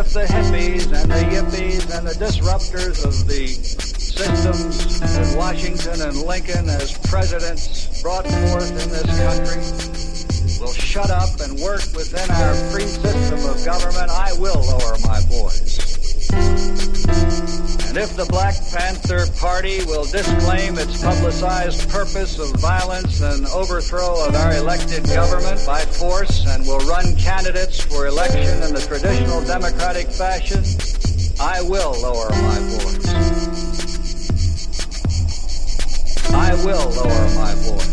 if the hippies and the yippies and the disruptors of the systems that Washington and Lincoln as presidents brought forth in this country will shut up and work within our free system of government, I will lower my voice. And if the Black Panther Party will disclaim its publicized purpose of violence and overthrow of our elected government by force and will run candidates for election in the traditional democratic fashion, I will lower my voice. I will lower my voice.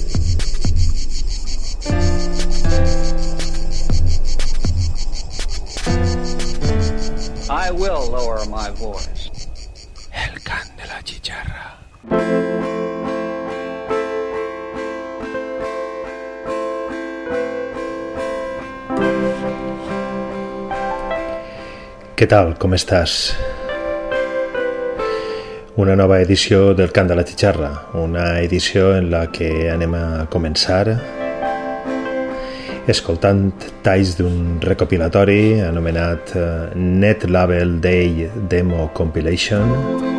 I will lower my voice. El can de la chicharra. Què tal? Com estàs? Una nova edició del Cant de la Xixarra, una edició en la que anem a començar escoltant talls d'un recopilatori anomenat Net Label Day Demo Compilation.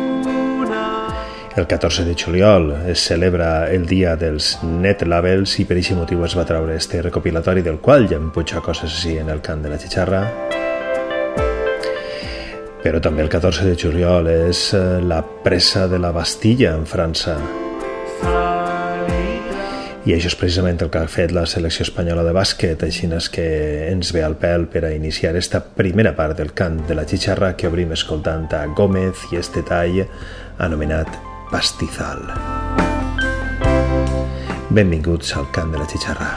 El 14 de juliol es celebra el dia dels Net Labels i per aquest motiu es va treure este recopilatori del qual ja em puja coses així en el Cant de la Xixarra. Però també el 14 de juliol és la presa de la Bastilla en França. I això és precisament el que ha fet la selecció espanyola de bàsquet, així és que ens ve al pèl per a iniciar esta primera part del Cant de la Xixarra que obrim escoltant a Gómez i este tall anomenat Pastizal. Benvinguts al Cant de la Xixarra.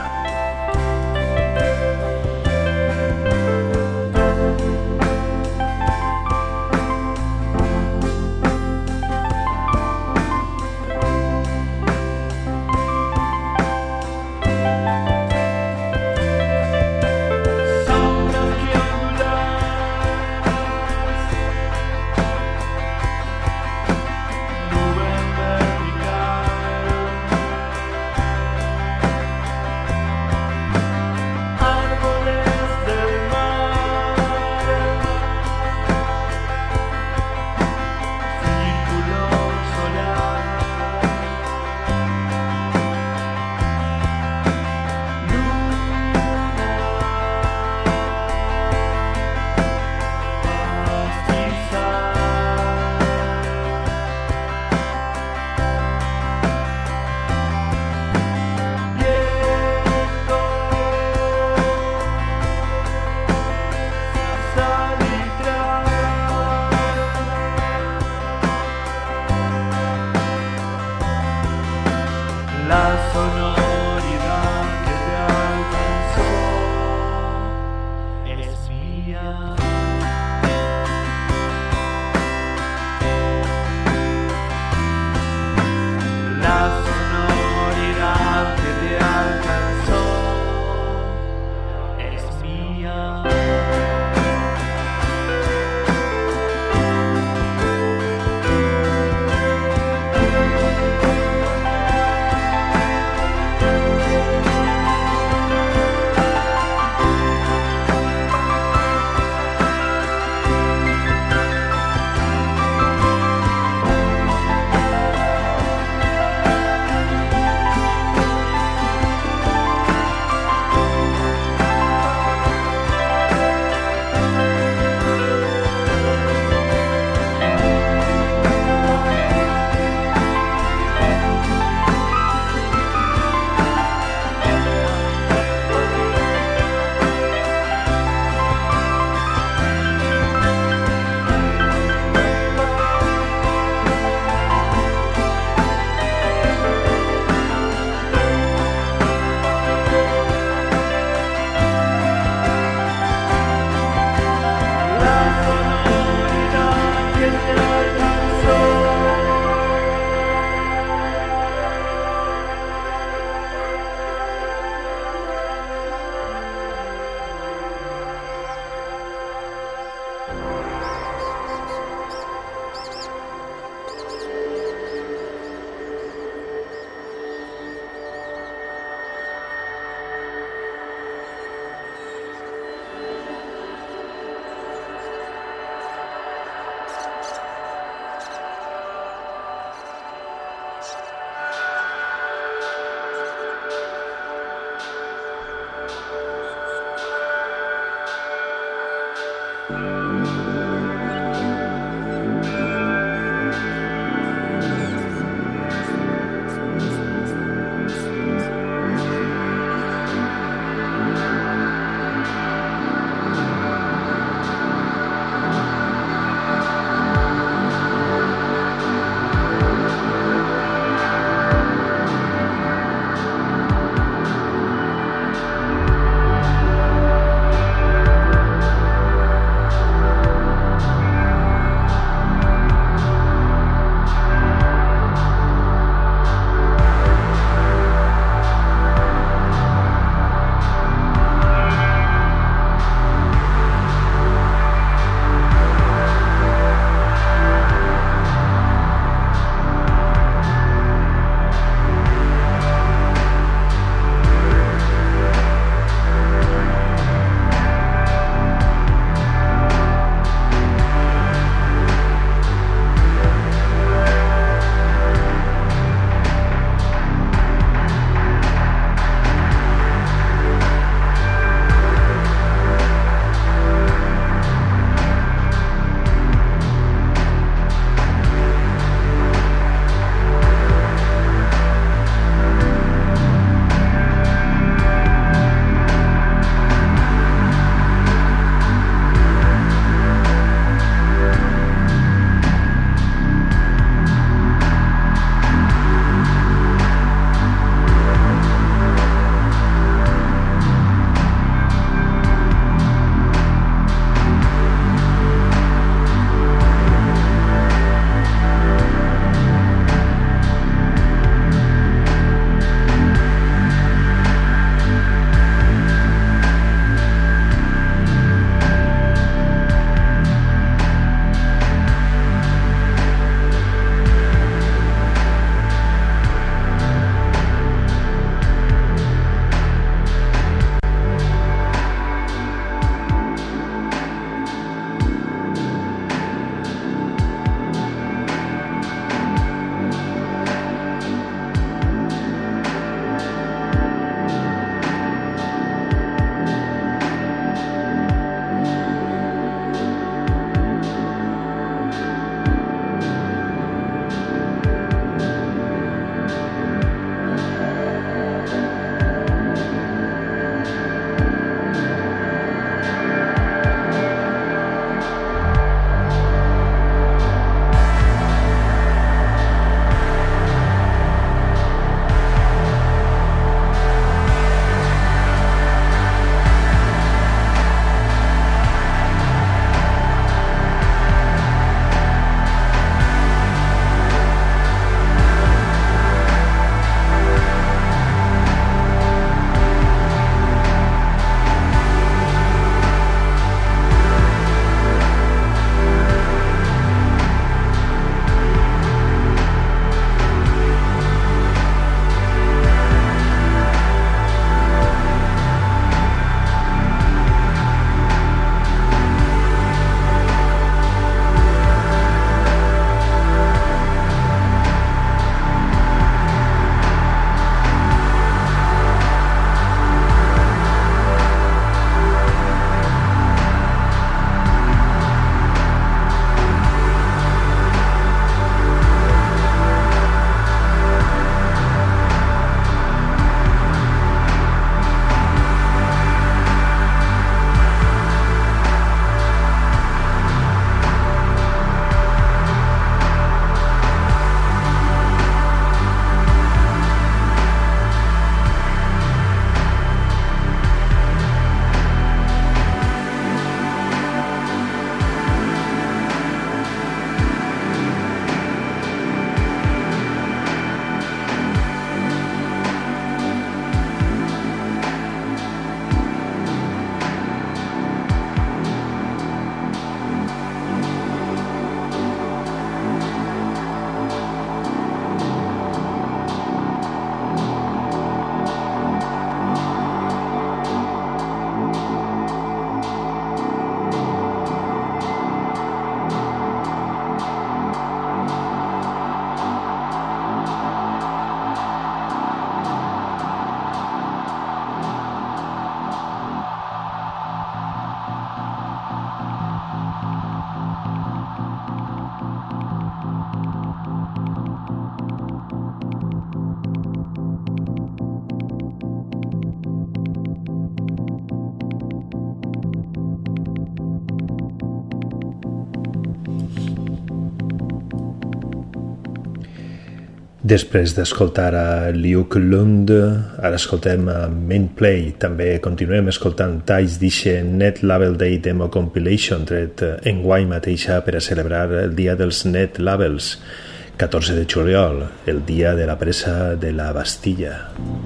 Després d'escoltar a Luke Lund, ara escoltem a Mainplay. També continuem escoltant talls d'eixe Net Label Day Demo Compilation tret enguany mateixa per a celebrar el dia dels Net Labels, 14 de juliol, el dia de la presa de la Bastilla.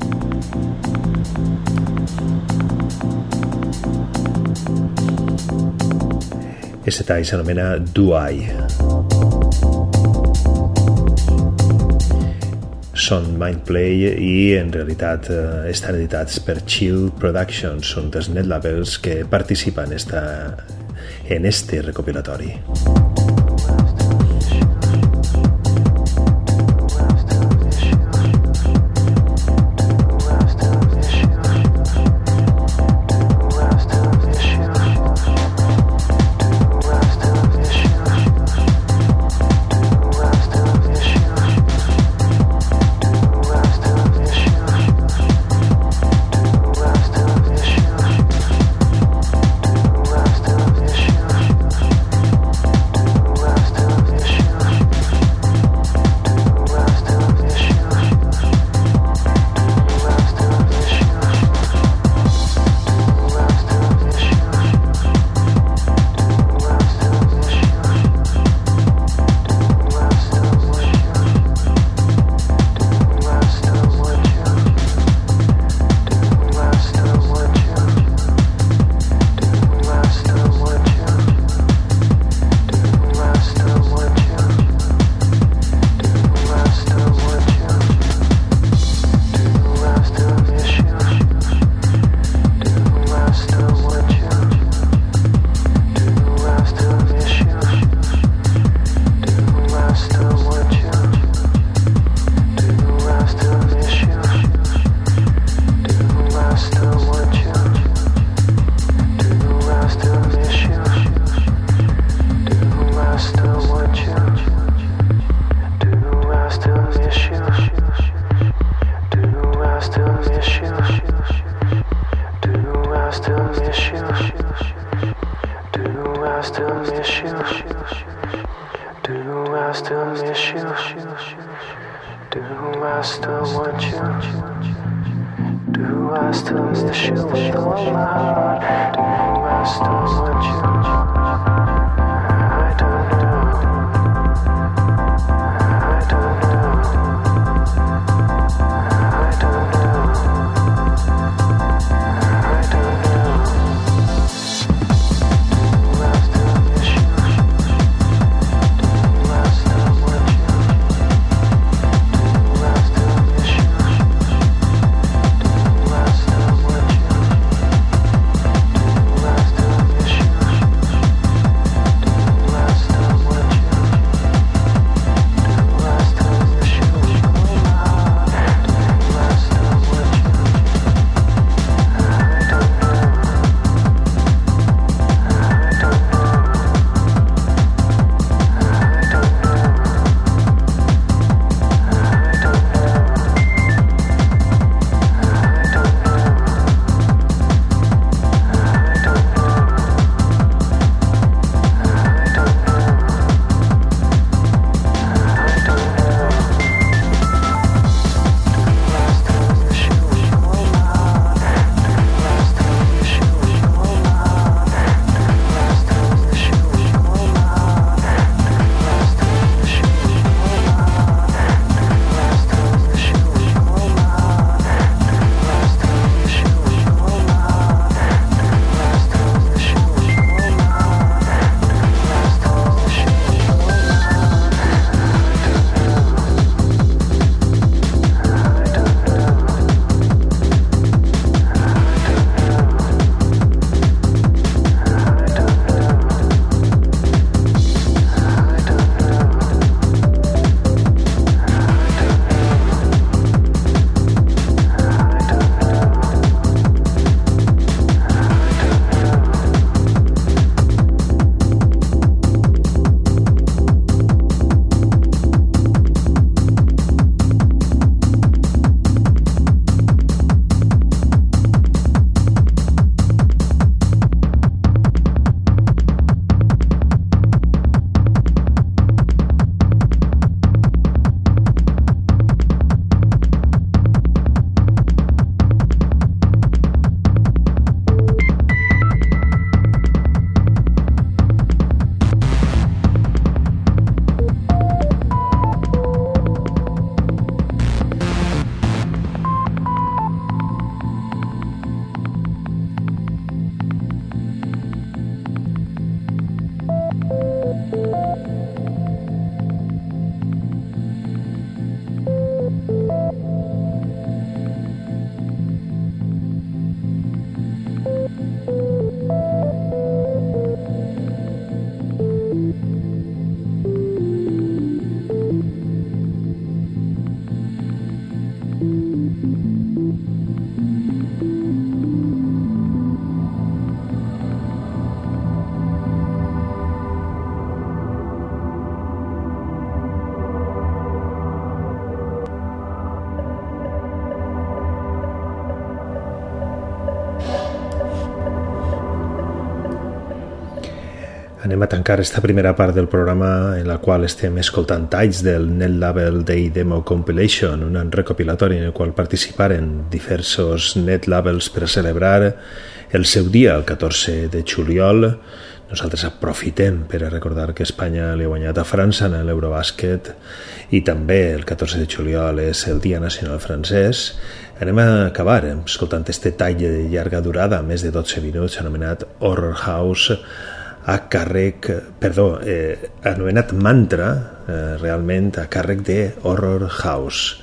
Este tall s'anomena Do I. Són Mindplay i en realitat estan editats per Chill Productions, són dels net labels que participen en este recopilatori. Anem a tancar esta primera part del programa en la qual estem escoltant talls del Net Label Day Demo Compilation, un recopilatori en el qual participaren diversos Net Labels per a celebrar el seu dia, el 14 de juliol. Nosaltres aprofitem per a recordar que Espanya li ha guanyat a França en l'Eurobàsquet i també el 14 de juliol és el Dia Nacional Francès. Anem a acabar escoltant este tall de llarga durada, més de 12 minuts, anomenat Horror House, anomenat Mantra, realment a càrrec de Horror House.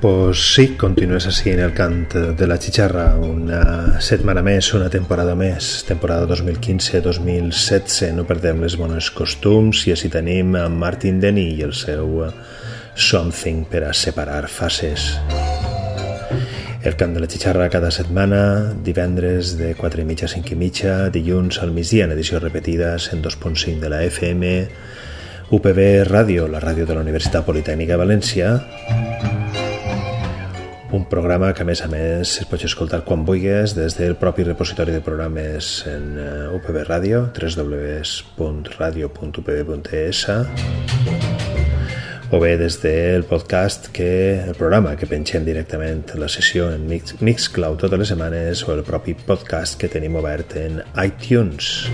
Pues sí, continúes así en el cant de la Chicharra, una setmana més, una temporada més, temporada 2015-2017, no perdem les bones costums i així tenim a Martin Denny i el seu Something per a separar fases. El cant de la Chicharra cada setmana, divendres de 4:30 a 5:30, dilluns al migdia en edició repetida 102.5 de la FM, UPB Ràdio, la ràdio de la Universitat Politècnica de València. Un programa que, a més, es pot escoltar quan vulguis des del propi repositori de programes en UPB Ràdio, www.radio.upb.es, o bé des del podcast, el programa que pengem directament la sessió en Mixcloud totes les setmanes, o el propi podcast que tenim obert en iTunes.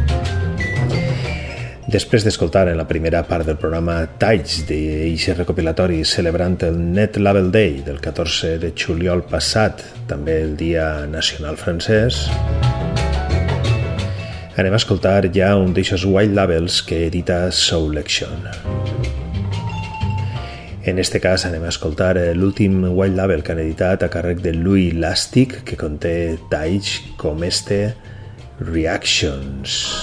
Després d'escoltar en la primera part del programa talls d'eixes recopilatori celebrant el Net Label Day del 14 de juliol passat, també el Dia Nacional Francès, anem a escoltar ja un d'eixos white labels que edita Soulection. En este cas anem a escoltar l'últim white label que han editat a càrrec de Louis Lastic, que conté talls com este Reactions.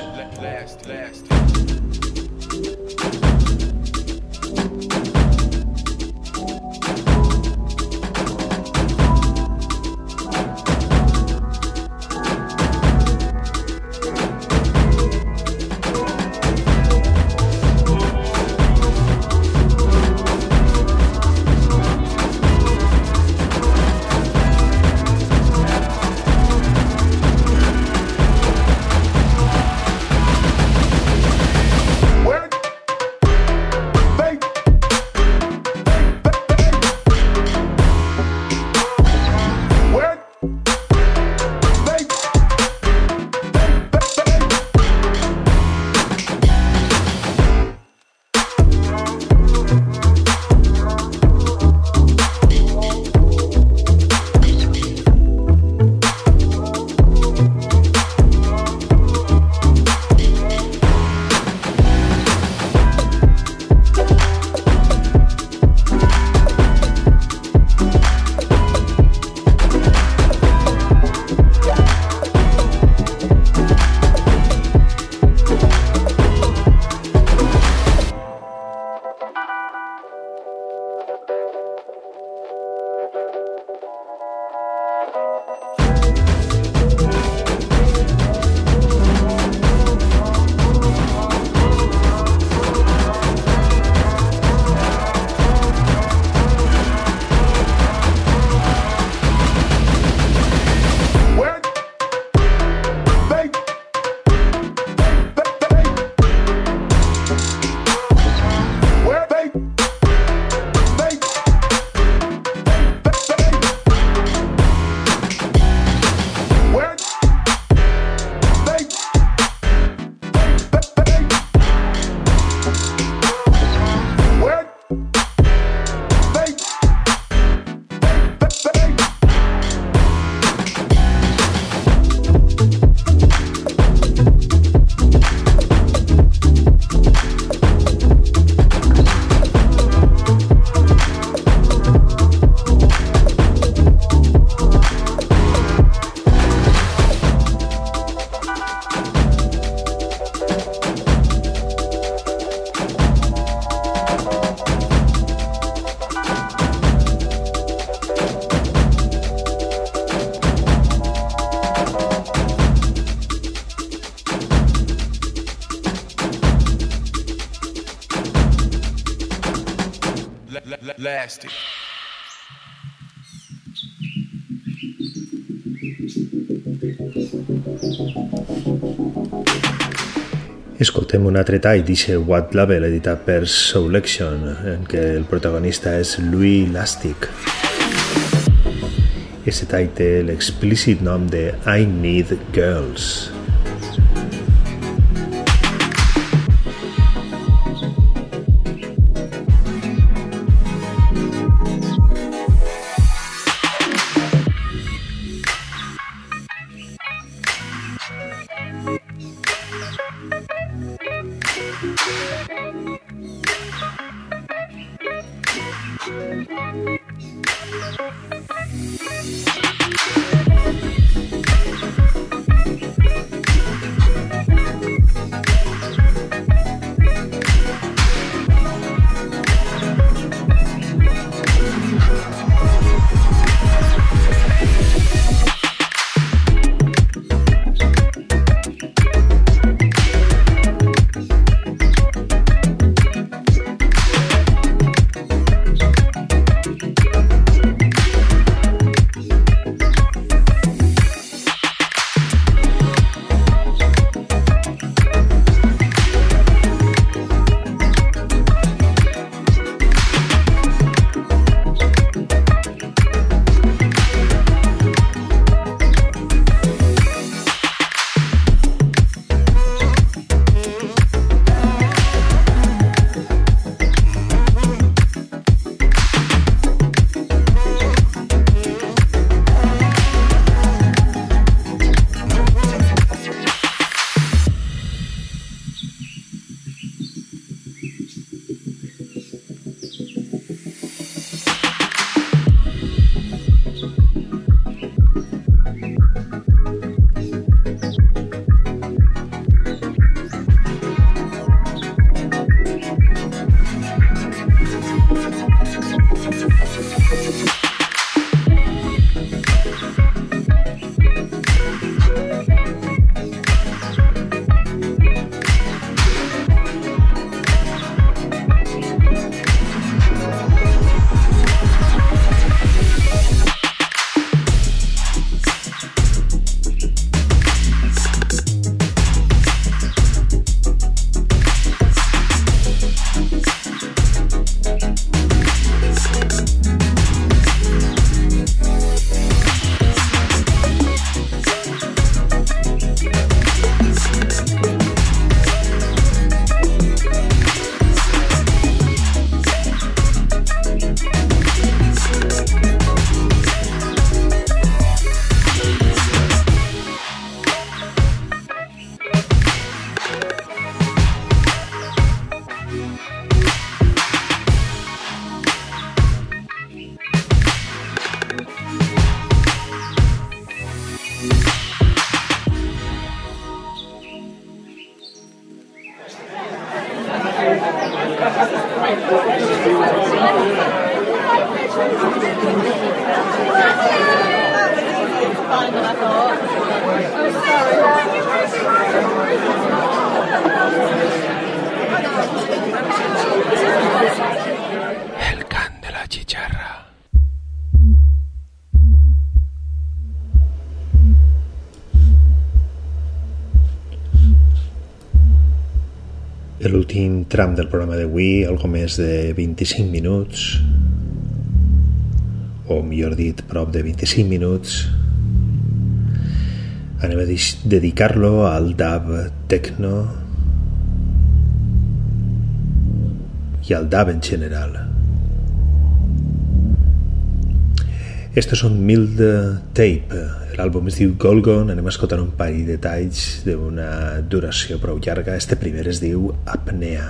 Lastic. Escoltem un altre tall d'eixe white label editat per Soulection, en què el protagonista és Louis Lastic. Este tall té l'explícit nom de I Need Girls. El cant de la chicharra. L'últim tram del programa d'avui, algo més de 25 minuts, o millor dit, prop de 25 minuts, anem a dedicar-lo al dub techno i al dub en general. Estos són Mild Tape, l'àlbum es diu Golgon, anem a escoltar un parell de talls d'una duració prou llarga. Este primer es diu Apnea.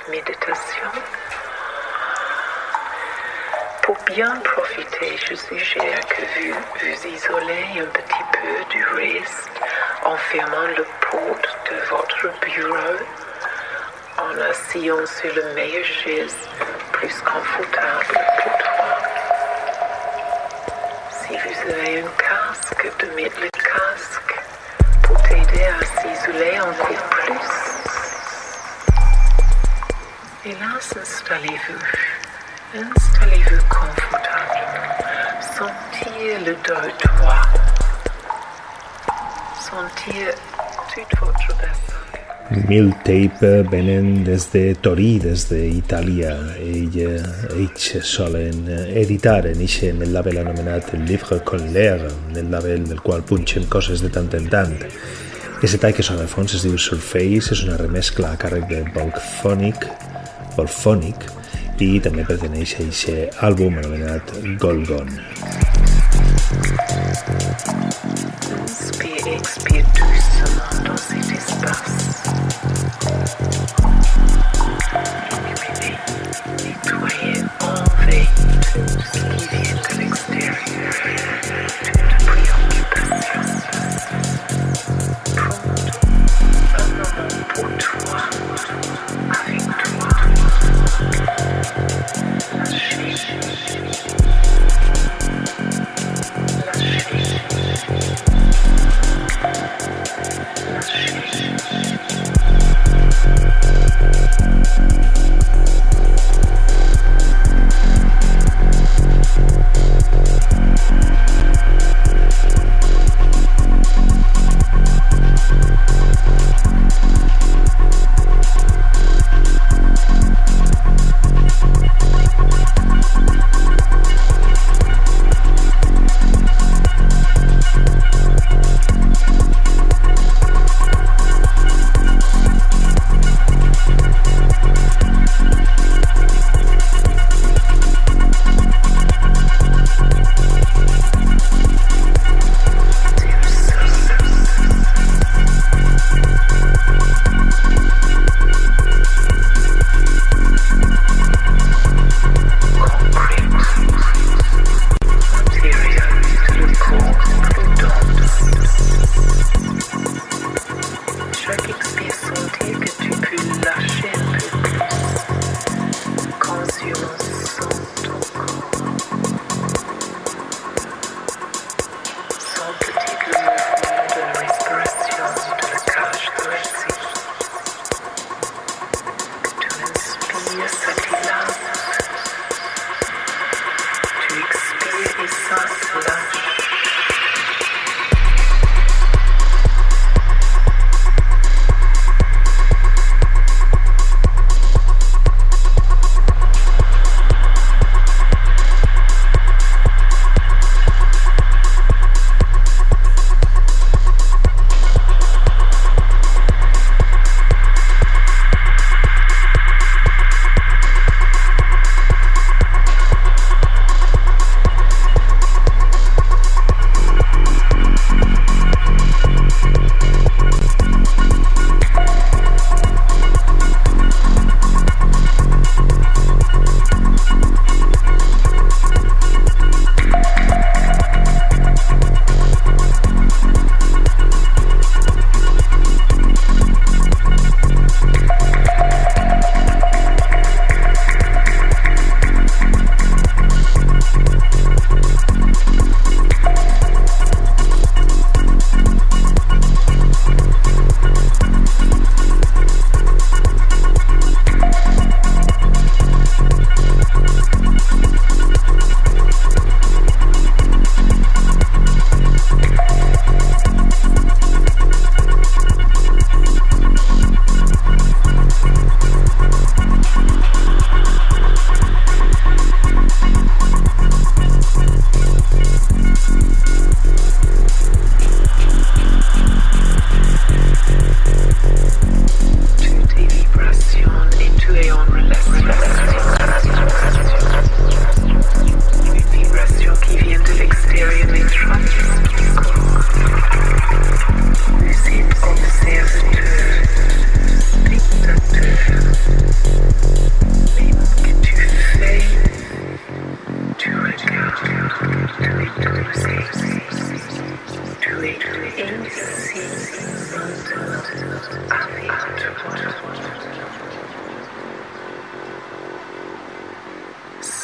méditation. Pour bien profiter, je suggère que vous isolez un petit peu du reste en fermant la porte de votre bureau, en asseyant sur la meilleure chaise plus confortable pour toi. Si vous avez un casque, de mettre le casque pour t'aider à s'isoler encore plus. Et là, installez-vous confortablement. Sentir le dos droit. Sentir toute votre bassin. Mill Tape venen des de Torí, des d'Itàlia. Ells solen editar en el label anomenat Livre con l'air, el label del qual punxen coses de tant en tant. Aquest tall que sona de fons es diu Surface, és una remescla a càrrec de Volphonic i també perteneix a aquest àlbum anomenat Golgon. Expire doucement dans cet espace. Éliminer, nettoyer, enlever tout ce qui vient de l'extérieur, toute préoccupation. Prends un moment pour toi, avec toi. Lâchez.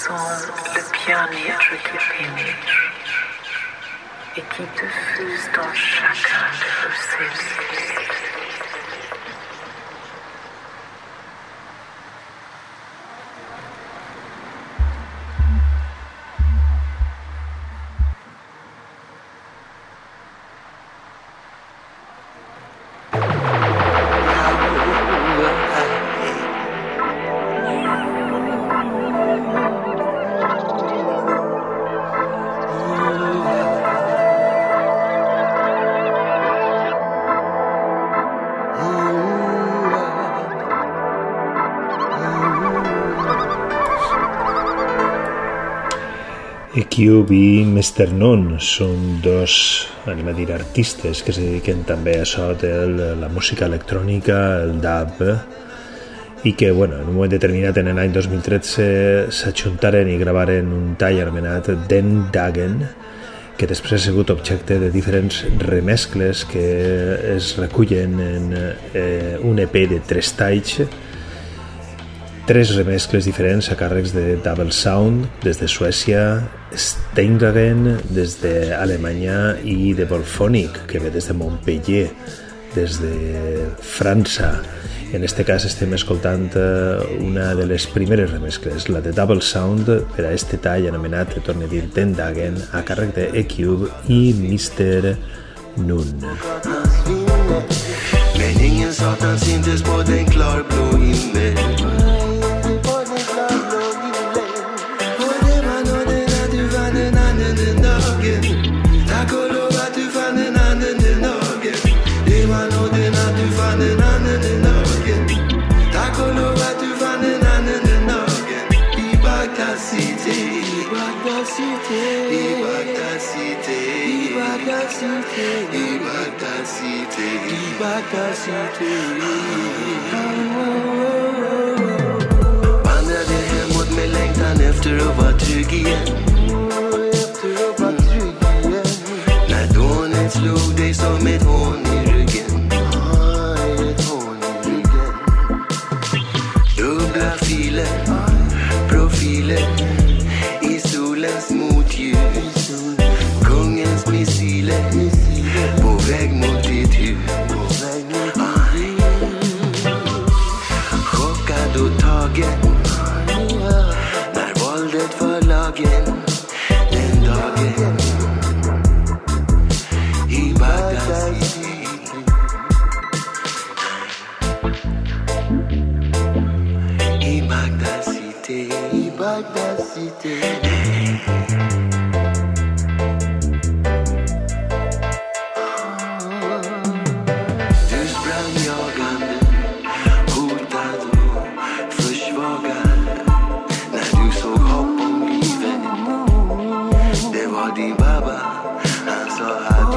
sens le bien-être qui pénètre et qui te fuse dans chacun de vos cellules. Cube i Mr. Noon són dos, anem a dir, artistes que es dediquen també a això de la música electrònica, el dub, i que, bueno, en un moment determinat, en l'any 2013, s'ajuntaren i gravaren un tall anomenat Den Dagen, que després ha sigut objecte de diferents remescles que es recullen en un EP de 3 talls, 3 remescles diferents a càrrecs de Double Sound des de Suècia, Steinwagen des d'Alemanya i de Volphonic, que ve des de Montpellier, des de França. En aquest cas estem escoltant una de les primeres remescles, la de Double Sound, per a este tall anomenat, torno a dir, Den Dagen, a càrrec de E-Cube i Mr. Noon. Men ingen satan syntes på den klarblå himmel. Tack och lov att du fann en annan den dagen. Det var nåden att du fann en annan den dagen. Tack och lov att du fann en annan den dagen. I Bagdad city, i Bagdad city, i Bagdad city, i Bagdad city, i Bagdad city, i Bagdad city. Vandrade hemåt med längtan efter att vara trygg igen. Slog dig som ett hån i ryggen. Dubbla filer, profiler i solens motljus. Kungens missiler på väg mot ditt hus. Chockad och tagen när våldet var lagen. Den dagen Bagdad city, i Bagdad city, i Bagdad city. Du sprang jagande, hotad och försvagad. När du såg hopp om livet, det var din baba. Han sa att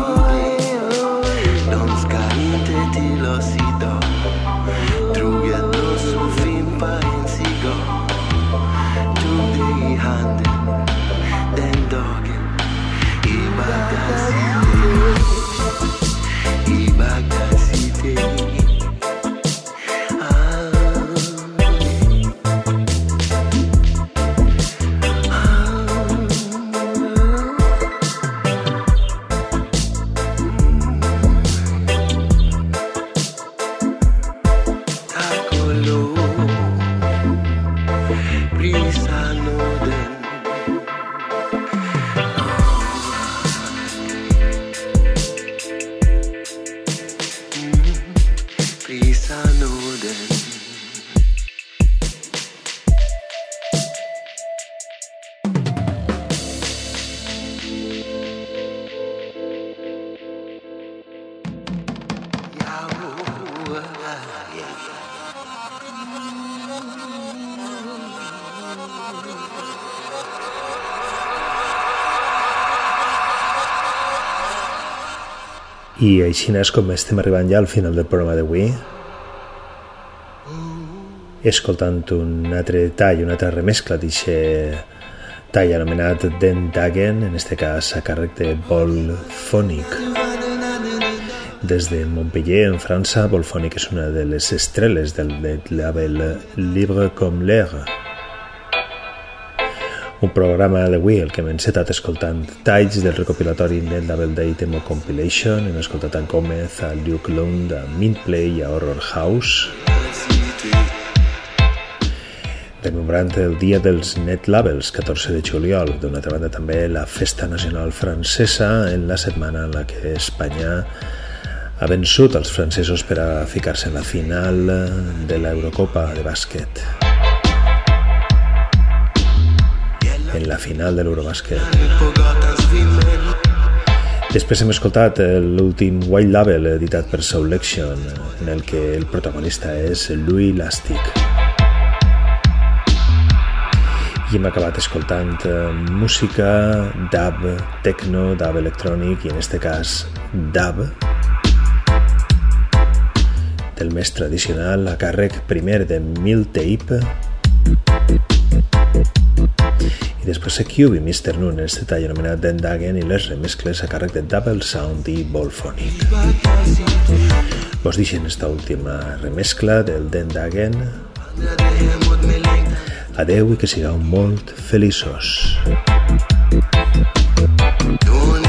till oss idag. Drog ett loss och fimpa en cigarr. Tog dig i handen den dagen. I Bagdad city, i Bagdad city. I així és com estem arribant ja al final del programa d'avui, escoltant un altre tall, una altra remescla d'aquest tall anomenat Den Dagen, en este cas a càrrec de Volphonic. Des de Montpellier, en França, Volphonic és una de les estrelles del label Libre comme l'air. Un programa d'avui el que hem encetat escoltant talls del recopilatori Net Label Day Demo Compilation. Hem escoltat a Gómez, a Luke Lund, a Mintplay i a Horror House. Remembrant el dia dels Net Labels, 14 de juliol. D'una altra banda també la Festa Nacional Francesa en la setmana en la que Espanya ha vençut els francesos per a ficar-se en la final de l'Eurocopa de bàsquet. En la final de l'Eurobàsquet. Després hem escoltat l'últim White Label editat per Soulection, en el que el protagonista és Louis Lastic. I hem acabat escoltant música dub, techno, dub electrònic i en este cas dub del més tradicional a càrrec primer de Miltape i després a Cube i Mr. Noon en este tall anomenat Dendagen i les remescles a càrrec de Double Sound i Volphonic. Vos deixen esta última remescla del Dendagen. Adeu i que sigueu molt feliços.